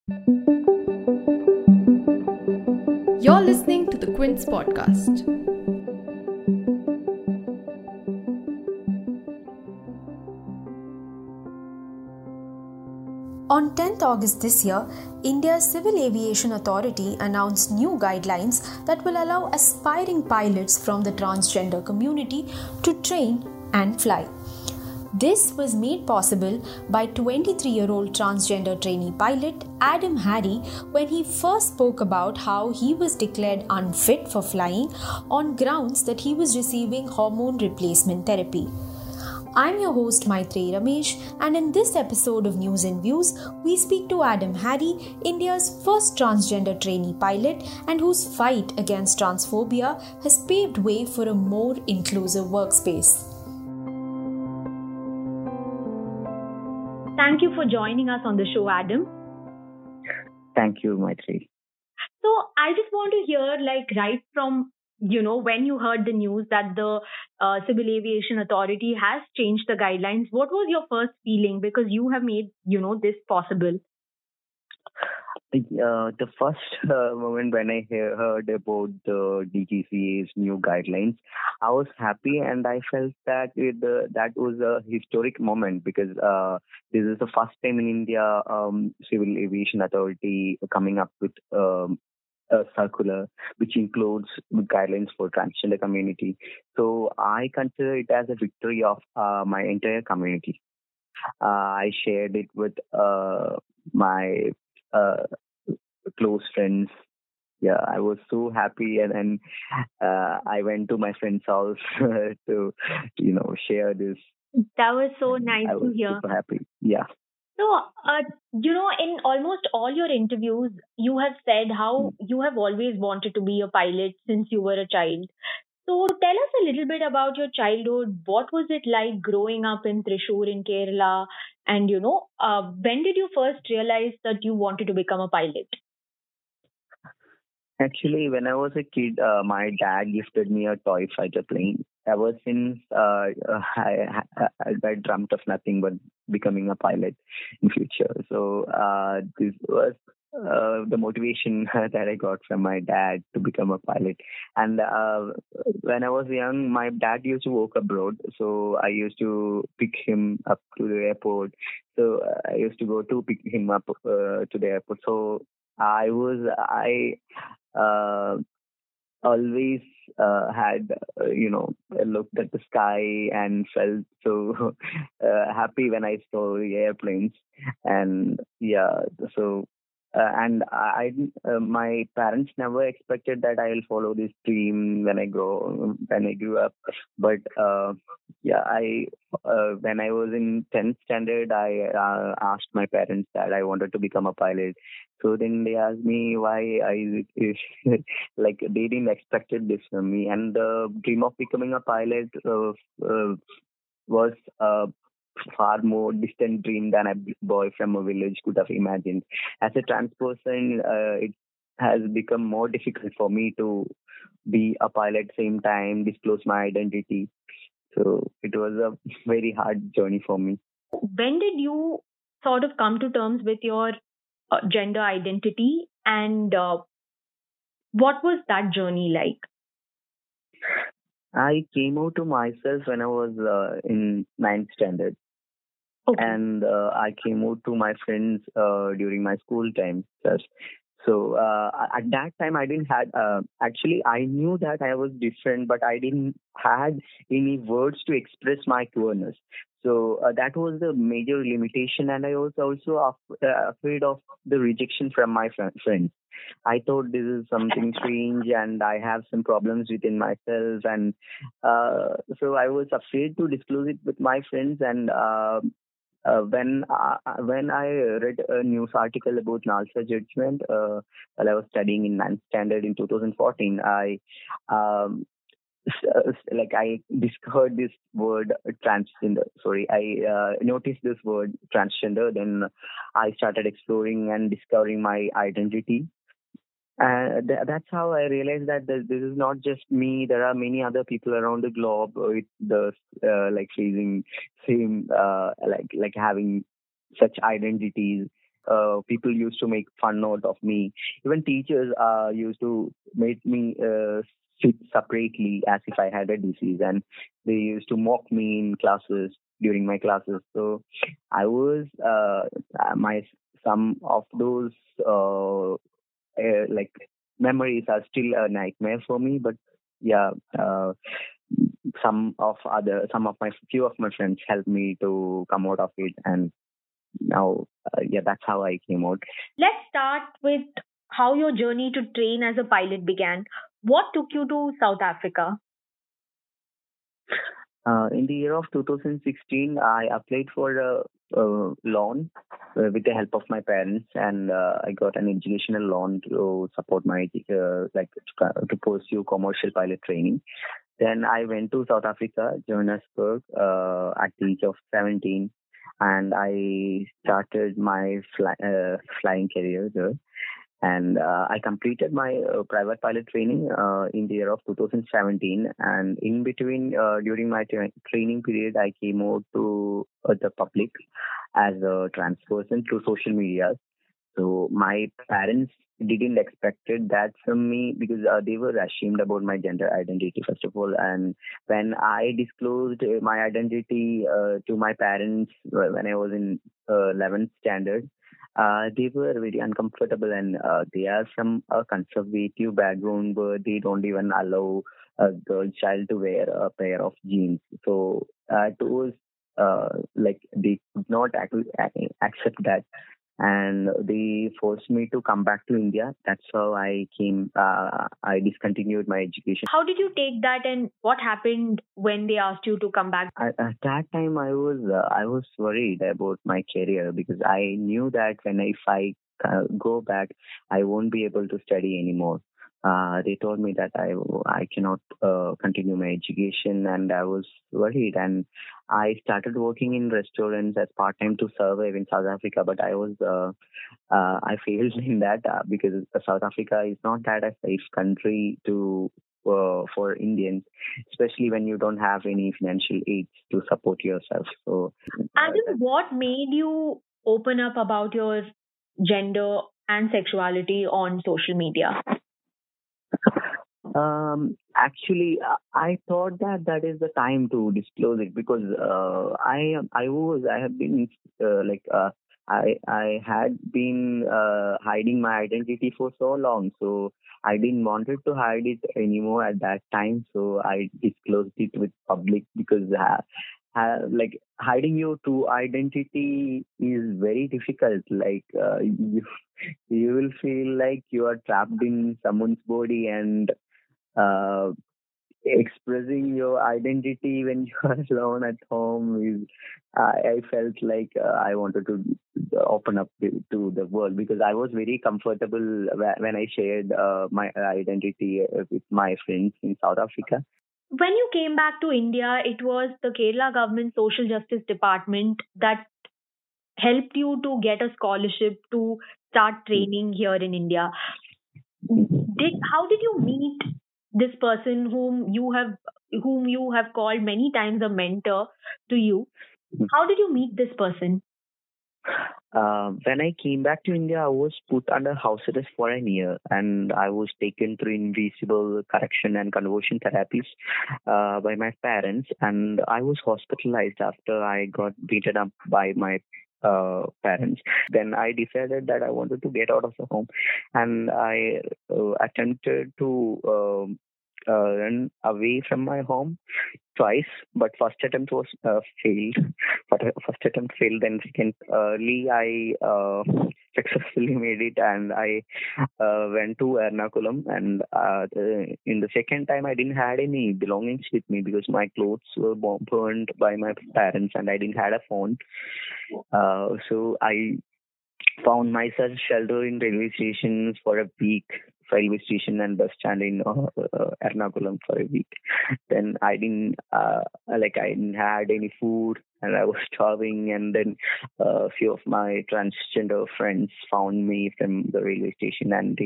You're listening to the Quince podcast. On 10th August this year, India's Civil Aviation Authority announced new guidelines that will allow aspiring pilots from the transgender community to train and fly. This was made possible by 23-year-old transgender trainee pilot Adam Harry when he first spoke about how he was declared unfit for flying on grounds that he was receiving hormone replacement therapy. I'm your host Maitreyi Ramesh, and in this episode of News and Views, we speak to Adam Harry, India's first transgender trainee pilot and whose fight against transphobia has paved way for a more inclusive workspace. Thank you for joining us on the show, Adam. Thank you, Maitreyi. So I just want to hear, right from when you heard the news that the Civil Aviation Authority has changed the guidelines, what was your first feeling? Because you have made, this possible. The first moment when I heard about the DGCA's new guidelines, I was happy and I felt that that was a historic moment because this is the first time in India Civil Aviation Authority coming up with a circular which includes guidelines for transgender community. So I consider it as a victory of my entire community. I shared it with my close friends. Yeah, I was so happy, and then I went to my friend's house to, share this. That was so nice I to was hear. super happy. Yeah. So, in almost all your interviews, you have said how you have always wanted to be a pilot since you were a child. So, tell us a little bit about your childhood. What was it like growing up in Thrissur in Kerala? And, when did you first realize that you wanted to become a pilot? Actually, when I was a kid, my dad gifted me a toy fighter plane. Ever since, I dreamt of nothing but becoming a pilot in future. So this was the motivation that I got from my dad to become a pilot. And when I was young, my dad used to work abroad, so I used to pick him up to the airport. So I used to go to pick him up to the airport. So I uh, always had looked at the sky and felt so happy when I saw the airplanes. And yeah, so and my parents never expected that I'll follow this dream when I grew up. But yeah, I when I was in 10th standard, I asked my parents that I wanted to become a pilot. So then they asked me why like they didn't expected this from me, and the dream of becoming a pilot was a far more distant dream than a boy from a village could have imagined. As a trans person, it has become more difficult for me to be a pilot same time disclose my identity. So it was a very hard journey for me. When did you sort of come to terms with your gender identity, and what was that journey like? I came out to myself when I was in ninth standard. Okay. And I came out to my friends during my school time. So at that time, I didn't had actually I knew that I was different, but I didn't had any words to express my queerness. So that was the major limitation, and I was also afraid of the rejection from my friends. I thought this is something strange, and I have some problems within myself, and so I was afraid to disclose it with my friends. And when I read a news article about Nalsa judgment while I was studying in ninth standard in 2014, I discovered this word transgender. Sorry, I noticed this word transgender. Then I started exploring and discovering my identity. That's how I realized that this is not just me. There are many other people around the globe with the like facing same like having such identities. people used to make fun out of me. Even teachers used to make me sit separately as if I had a disease, and they used to mock me in classes during my classes. So I was my some of those like memories are still a nightmare for me. But yeah, some of my few of my friends helped me to come out of it, and now yeah, that's how I came out. Let's start with how your journey to train as a pilot began. What took you to South Africa? In the year of 2016, I applied for a loan with the help of my parents, and I got an educational loan to support my to pursue commercial pilot training. Then I went to South Africa, Johannesburg, at the age of 17, and I started my flying career there. And I completed my private pilot training in the year of 2017. And in between, during my training period, I came out to the public as a trans person through social media. So my parents didn't expected that from me, because they were ashamed about my gender identity first of all. And when I disclosed my identity to my parents when I was in 11th standard, they were very uncomfortable, and they are from a conservative background where they don't even allow a girl child to wear a pair of jeans. So it was like they could not accept that, and they forced me to come back to India. That's how I came. I discontinued my education. How did you take that, and what happened when they asked you to come back? At that time, I was worried about my career, because I knew that if I go back, I won't be able to study anymore. They told me that I cannot continue my education, and I was worried. And I started working in restaurants as part time to survive in South Africa. But I failed in that because South Africa is not that a safe country to for Indians, especially when you don't have any financial aids to support yourself. So, And what made you open up about your gender and sexuality on social media? Actually, I thought that is the time to disclose it, because I have been I had been hiding my identity for so long, so I didn't wanted to hide it anymore at that time. So I disclosed it with public, because like hiding your true identity is very difficult. Like you will feel like you are trapped in someone's body, and uh, expressing your identity when you are alone at home is I felt like I wanted to open up to the world, because I was very comfortable when I shared my identity with my friends in South Africa. When you came back to India, it was the Kerala government social justice department that helped you to get a scholarship to start training here in India. How did you meet this person whom you have called many times a mentor to you? How did you meet this person? When I came back to India, I was put under house arrest for a year, and I was taken through invisible correction and conversion therapies by my parents, and I was hospitalized after I got beaten up by my parents. Then I decided that I wanted to get out of the home, and I attempted to run away from my home twice, but first attempt was failed. But first attempt failed, then second early I successfully made it, and I went to Ernakulam. And in the second time, I didn't had any belongings with me, because my clothes were burned by my parents, and I didn't had a phone. So I found myself shelter in railway stations for a week, railway station and bus stand in Ernakulam for a week. Then I didn't I didn't had any food, and I was starving. And then a few of my transgender friends found me from the railway station, and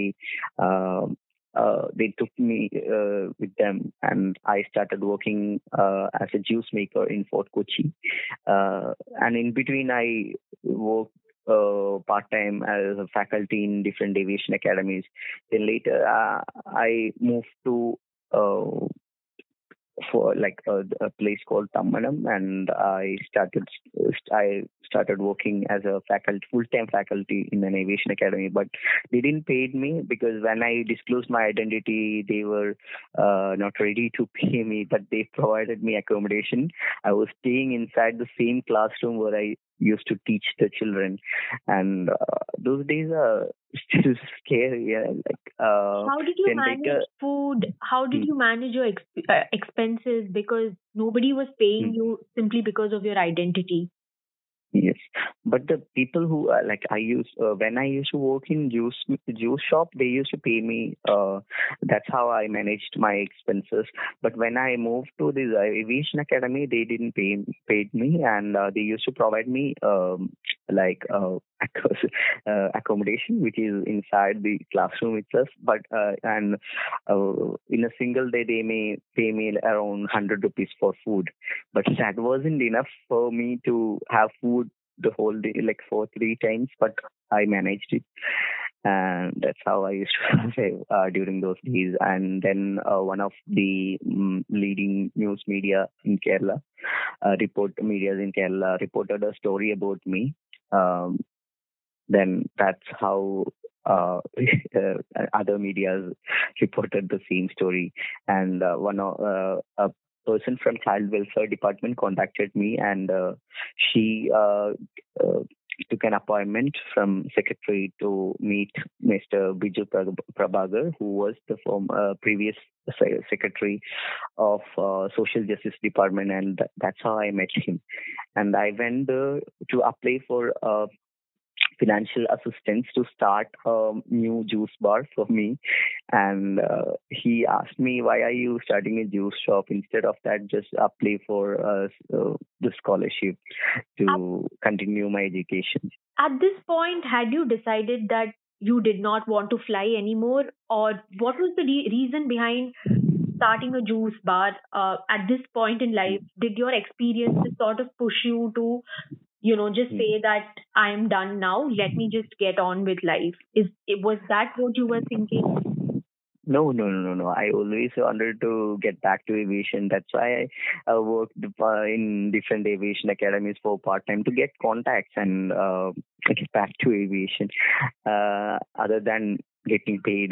they took me with them, and I started working as a juice maker in Fort Kochi. And in between, I worked part-time as a faculty in different aviation academies. Then later, I moved to uh, for like a place called Tammanam, and I started working as a faculty, full-time faculty in an aviation academy. But they didn't pay me because when I disclosed my identity, they were not ready to pay me. But they provided me accommodation. I was staying inside the same classroom where I used to teach the children, and those days are still scary. Yeah? Like How did you then manage later. food? How did Hmm. you manage your expenses? Because nobody was paying Hmm. you simply because of your identity. Yes, but the people who like I used when I used to work in juice shop, they used to pay me. That's how I managed my expenses. But when I moved to this aviation academy, they didn't paid me, and they used to provide me like accommodation, which is inside the classroom itself. But and in a single day, they may pay me around 100 rupees for food, but that wasn't enough for me to have food the whole day, like for 3 times. But I managed it, and that's how I used to save during those days. And then one of the leading news media in Kerala, report medias in Kerala, reported a story about me. Um, then that's how other media reported the same story. And one of a person from child welfare department contacted me, and she uh, took an appointment from secretary to meet Mr. Biju Prabhagar, who was the previous secretary of social justice department, and that's how I met him. And I went there to apply for financial assistance to start a new juice bar for me. And he asked me, why are you starting a juice shop? Instead of that, just apply for the scholarship At, to continue my education. at this point, had you decided that you did not want to fly anymore, or what was the reason behind starting a juice bar? At this point in life, did your experiences sort of push you to, just say that I am done now, let me just get on with life? Was that what you were thinking? No, no, no, no, no. I always wanted to get back to aviation. That's why I worked in different aviation academies for part time to get contacts and get back to aviation. Other than getting paid.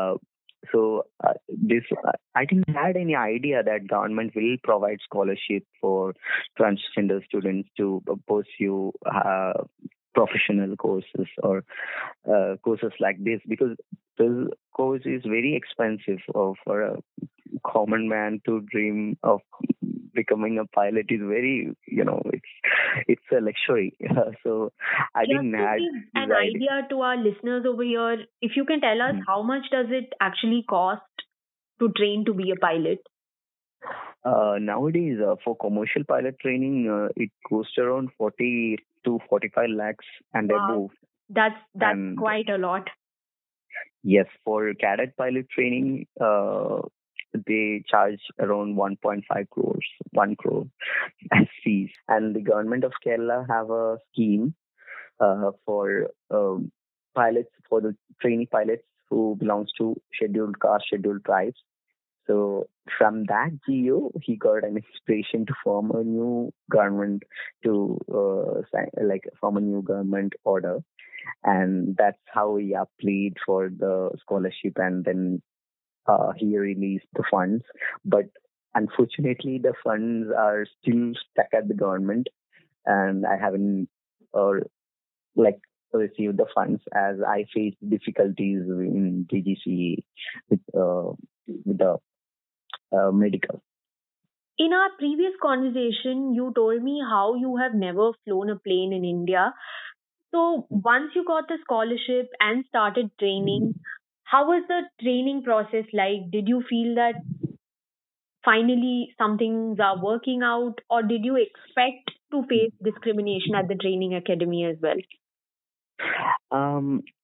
This I didn't had any idea that government will provide scholarship for transgender students to pursue professional courses or courses like this, because this course is very expensive for a common man to dream of becoming a pilot is very, it's a luxury. So I Just didn't to had give this an idea. idea to our listeners over here, if you can tell us how much does it actually cost to train to be a pilot? Nowadays, for commercial pilot training, it costs around 40 to 45 lakhs and Wow, above. that's And quite a lot. yes, for cadet pilot training, they charge around 1.5 crores, 1 crore as fees. And the government of Kerala have a scheme for pilots, for the trainee pilots who belongs to scheduled caste, scheduled tribes. So from that GO, he got an inspiration to form a new government, to form a new government order, and that's how he applied for the scholarship, and then he released the funds. But unfortunately, the funds are still stuck at the government, and I haven't or like received the funds, as I faced difficulties in DGCA with the medical. In our previous conversation, you told me how you have never flown a plane in India. So once you got the scholarship and started training, how was the training process like? Did you feel that finally some things are working out, or did you expect to face discrimination at the training academy as well?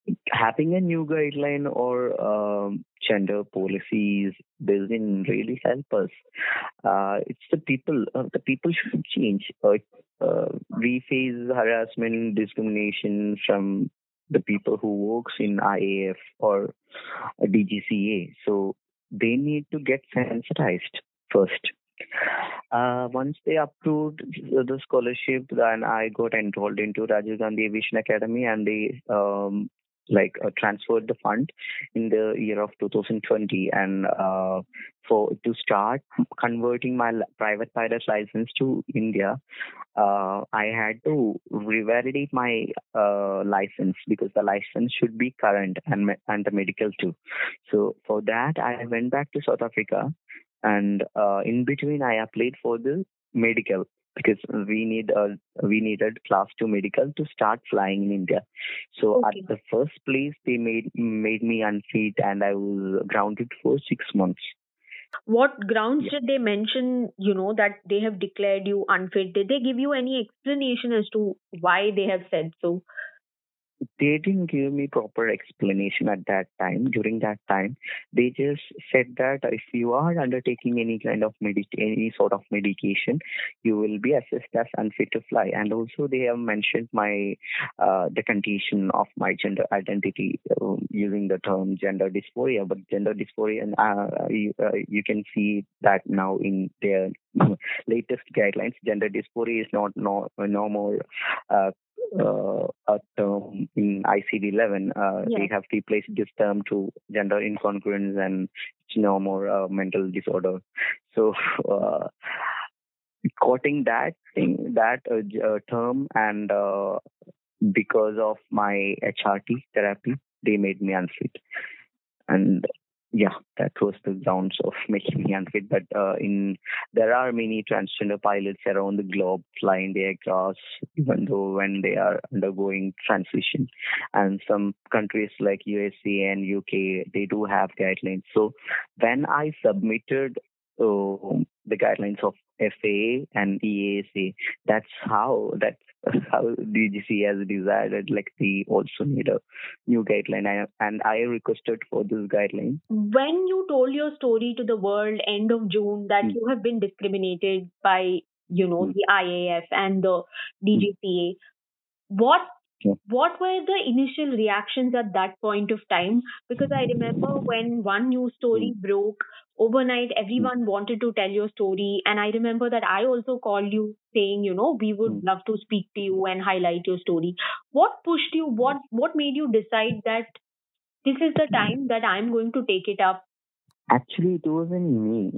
having a new guideline or gender policies doesn't really help us. It's the people. The people should change. We face harassment, discrimination from the people who works in IAF or DGCA. So they need to get sensitized first. Once they approved the scholarship, then I got enrolled into Rajiv Gandhi Aviation Academy, and they transferred the fund in the year of 2020, and for to start converting my private pilot license to India, I had to revalidate my license, because the license should be current, and the medical too. So for that, I went back to South Africa, and in between, I applied for the medical, because we needed class 2 medical to start flying in India. So Okay. at the first place, they made me unfit, and I was grounded for 6 months. What grounds Yeah. did they mention, that they have declared you unfit? Did they give you any explanation as to why they have said so? They didn't give me proper explanation at that time. During that time, they just said that if you are undertaking any kind of any sort of medication, you will be assessed as unfit to fly. And also, they have mentioned my the condition of my gender identity, using the term gender dysphoria. But gender dysphoria, and you can see that now in their latest guidelines. Gender dysphoria is not no more a term in ICD-11. Yeah. They have replaced this term to gender incongruence, and it's no more mental disorder. So, quoting that thing, that term, and because of my HRT therapy, they made me unfit. And yeah, that was the grounds of making me unfit. But there are many transgender pilots around the globe flying the aircraft, even though when they are undergoing transition. And some countries like USA and UK, they do have guidelines. So when I submitted the guidelines of FAA and EASA, that's how DGC has decided, like, they also need a new guideline, and I requested for this guideline. When you told your story to the world end of June that Mm. you have been discriminated by, the IAF and the DGCA, what Yeah. what were the initial reactions at that point of time? Because I remember when one news story broke overnight, everyone wanted to tell your story. And I remember that I also called you saying, we would love to speak to you and highlight your story. What pushed you? What made you decide that this is the time that I'm going to take it up? Actually, it wasn't me.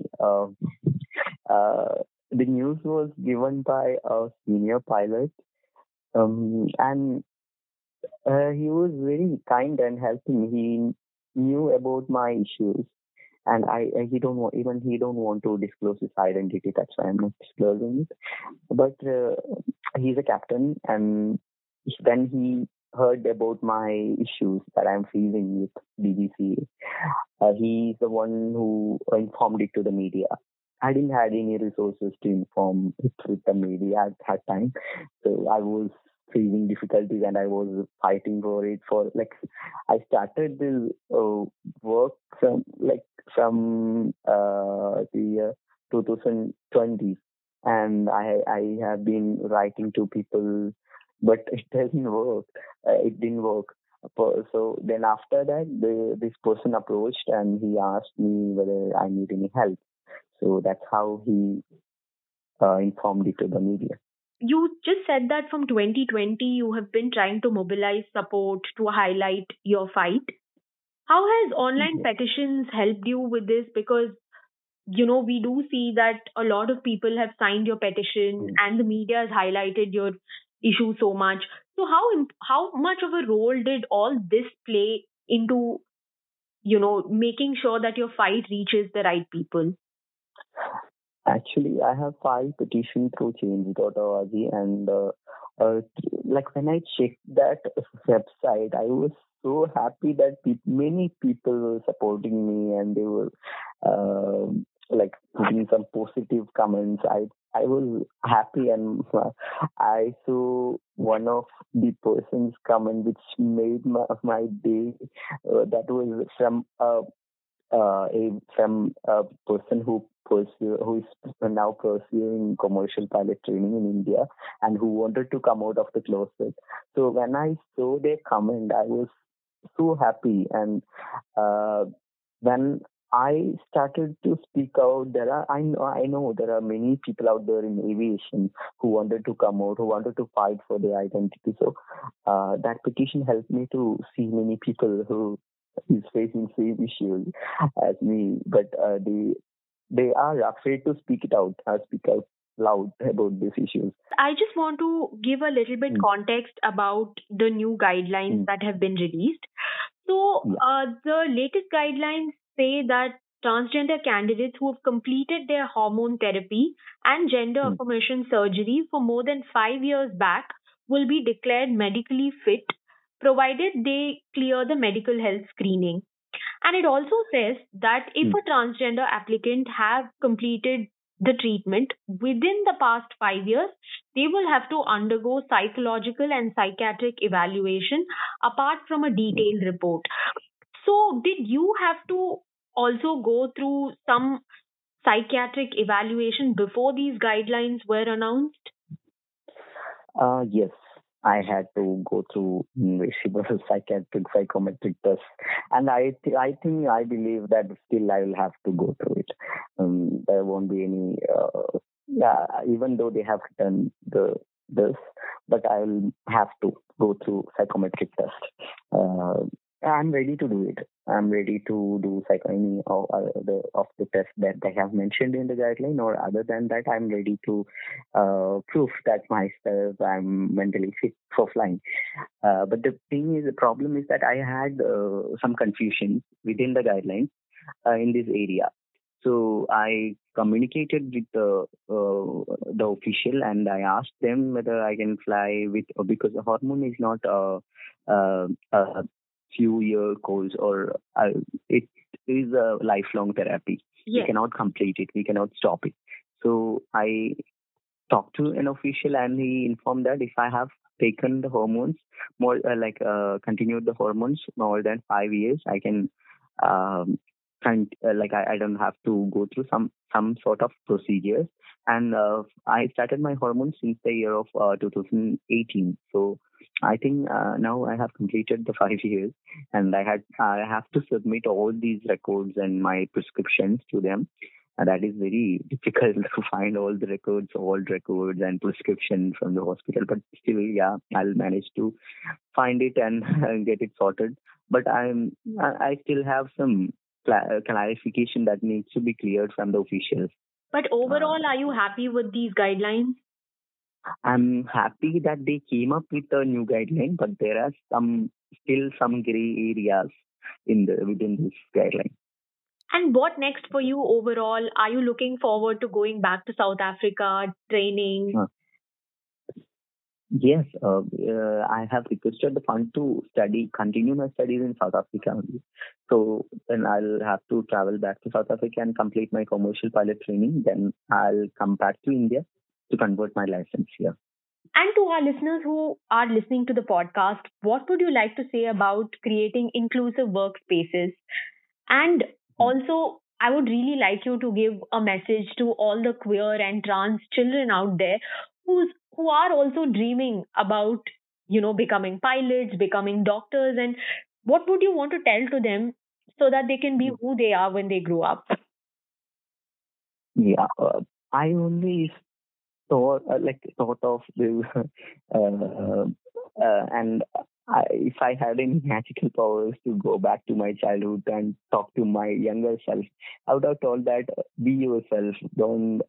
The news was given by a senior pilot, and he was very kind and helping. He knew about my issues, and he don't want to disclose his identity. That's why I'm not disclosing it. But he's a captain, and when he heard about my issues that I'm facing with DGCA, he's the one who informed it to the media. I didn't have any resources to inform it with the media at that time, so I was facing difficulties, and I was fighting for it. I started this work from the year 2020, and I have been writing to people, but it doesn't work. It didn't work. So then after that, this person approached, and he asked me whether I need any help. So that's how he informed it to the media. You just said that from 2020 you have been trying to mobilize support to highlight your fight. How has online petitions helped you with this? Because we do see that a lot of people have signed your petition and the media has highlighted your issue so much. So how much of a role did all this play into making sure that your fight reaches the right people? Actually, I have filed petition through change.org, and when I checked that website, I was so happy that many people were supporting me, and they were like putting some positive comments. I was happy, and I saw one of the person's comment which made my day. That was from a person who is now pursuing commercial pilot training in India and who wanted to come out of the closet. So when I saw their comment, I was so happy. And when I started to speak out, I know there are many people out there in aviation who wanted to come out, who wanted to fight for their identity. So that petition helped me to see many people who is facing same issues as me, but they are afraid to speak out loud about these issues. I just want to give a little bit context about the new guidelines that have been released. So, the latest guidelines say that transgender candidates who have completed their hormone therapy and gender affirmation surgery for more than 5 years back will be declared medically fit, provided they clear the medical health screening. And it also says that if a transgender applicant have completed the treatment within the past 5 years, they will have to undergo psychological and psychiatric evaluation apart from a detailed report. So, did you have to also go through some psychiatric evaluation before these guidelines were announced? Yes, I had to go through several psychiatric psychometric tests, and I believe that still I will have to go through it. There won't be any, even though they have done this, but I will have to go through psychometric test. I'm ready to do it. I'm ready to do any of the tests that they have mentioned in the guideline, or other than that, I'm ready to prove that myself I'm mentally fit for flying. But the problem is that I had some confusion within the guidelines in this area. So I communicated with the official, and I asked them whether I can fly with, because the hormone is not a few year course, or it is a lifelong therapy. Yes. We cannot complete it. We cannot stop it. So I talked to an official, and he informed that if I have taken the hormones continued the hormones more than 5 years, I can I don't have to go through some sort of procedures. And I started my hormones since the year of 2018. So I think now I have completed the 5 years, and I have to submit all these records and my prescriptions to them. And that is very difficult to find all the records, old records and prescriptions from the hospital. But still, yeah, I'll manage to find it and get it sorted. But I still have some clarification that needs to be cleared from the officials. But overall, are you happy with these guidelines? I'm happy that they came up with a new guideline, but there are still some gray areas within this guideline. And what next for you overall? Are you looking forward to going back to South Africa, training? Yes, I have requested the fund to continue my studies in South Africa only. So then I'll have to travel back to South Africa and complete my commercial pilot training. Then I'll come back to India to convert my license here. And to our listeners who are listening to the podcast, what would you like to say about creating inclusive workspaces? And also, I would really like you to give a message to all the queer and trans children out there who are also dreaming about, becoming pilots, becoming doctors, and what would you want to tell to them so that they can be who they are when they grow up? Yeah, I only thought of this, and if I had any magical powers to go back to my childhood and talk to my younger self, I would have told that be yourself. Don't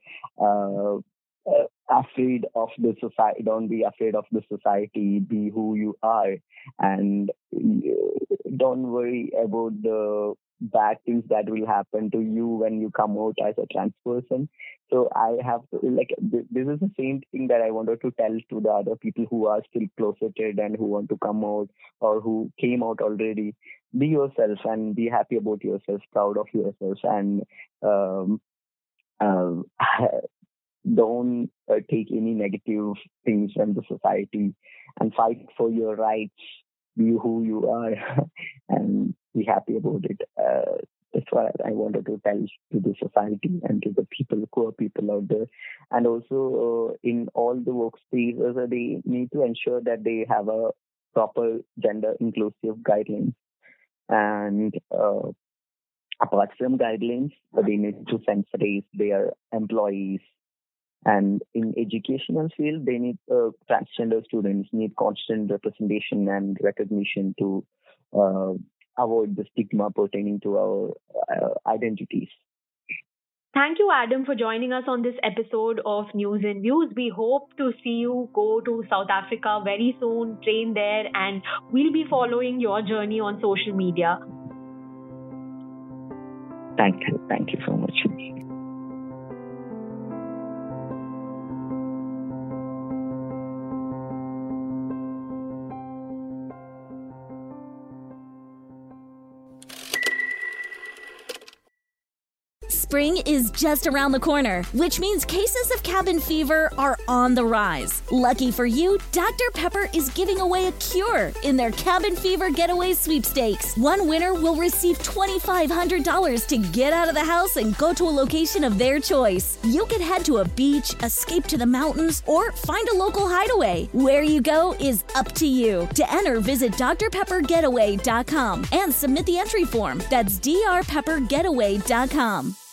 afraid of the society. Don't be afraid of the society. Be who you are, and don't worry about the bad things that will happen to you when you come out as a trans person. So I have to, this is the same thing that I wanted to tell to the other people who are still closeted and who want to come out or who came out already. Be yourself and be happy about yourself, proud of yourself, and don't take any negative things from the society and fight for your rights. Be who you are and be happy about it. That's what I wanted to tell to the society and to the people, poor people out there. And also in all the workspaces, they need to ensure that they have a proper gender inclusive guidelines. And apart from guidelines, they need to sensitize their employees. And in educational field, they need transgender students need constant representation and recognition to avoid the stigma pertaining to our identities. Thank you, Adam, for joining us on this episode of News and Views. We hope to see you go to South Africa very soon, train there, and we'll be following your journey on social media. Thank you so much. Spring is just around the corner, which means cases of cabin fever are on the rise. Lucky for you, Dr. Pepper is giving away a cure in their Cabin Fever Getaway Sweepstakes. One winner will receive $2,500 to get out of the house and go to a location of their choice. You could head to a beach, escape to the mountains, or find a local hideaway. Where you go is up to you. To enter, visit drpeppergetaway.com and submit the entry form. That's drpeppergetaway.com.